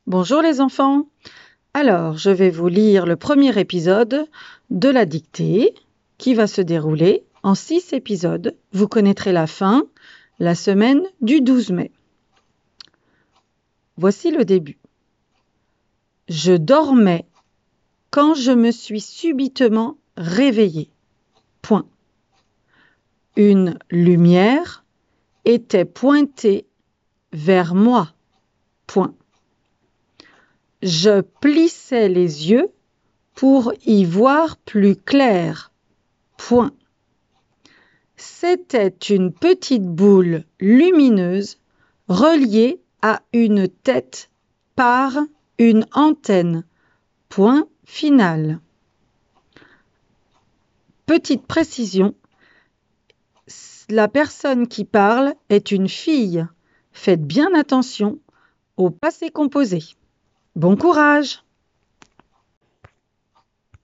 Bonjour les enfants. Alors, je vais vous lire le premier épisode de la dictée qui va se dérouler en 6 épisodes. Vous connaîtrez la fin la semaine du 12 mai. Voici le début. Je dormais quand je me suis subitement réveillée. Point. Une lumière était pointée vers moi. Point. Je plissais les yeux pour y voir plus clair. Point. C'était une petite boule lumineuse reliée à une tête par une antenne. Point final. Petite précision, la personne qui parle est une fille. Faites bien attention au passé composé. Bon courage!